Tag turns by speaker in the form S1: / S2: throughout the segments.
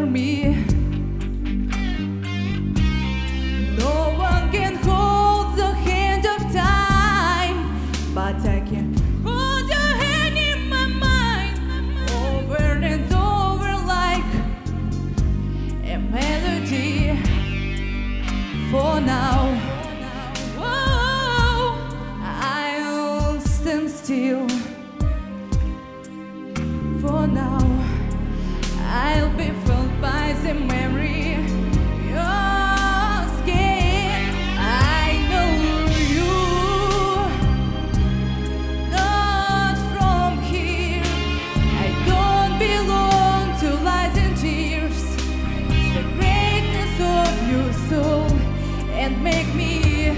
S1: me. No one can hold the hand of time, but I can hold your hand in my mind, over and over like a melody. For now, oh, I'll stand still. For now, I'll be filled by the memory of your skin. I know you, not from here. I don't belong to lies and tears. It's the greatness of your soul and make me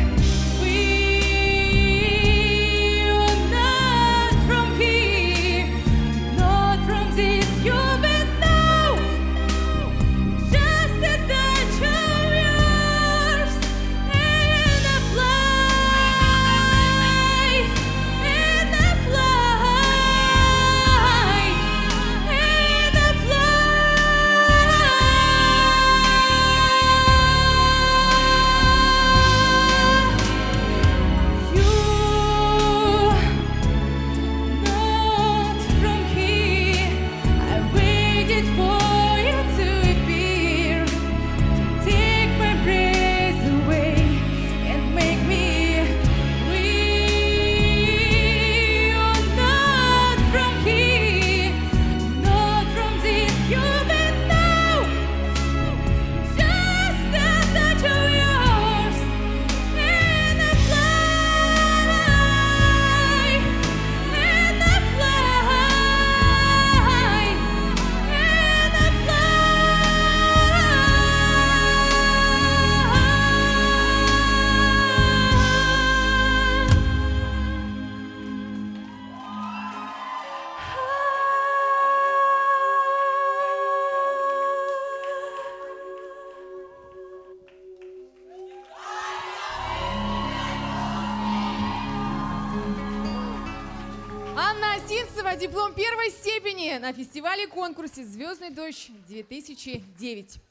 S2: Анна Осинцева, диплом первой степени на фестивале-конкурсе «Звездный дождь-2009».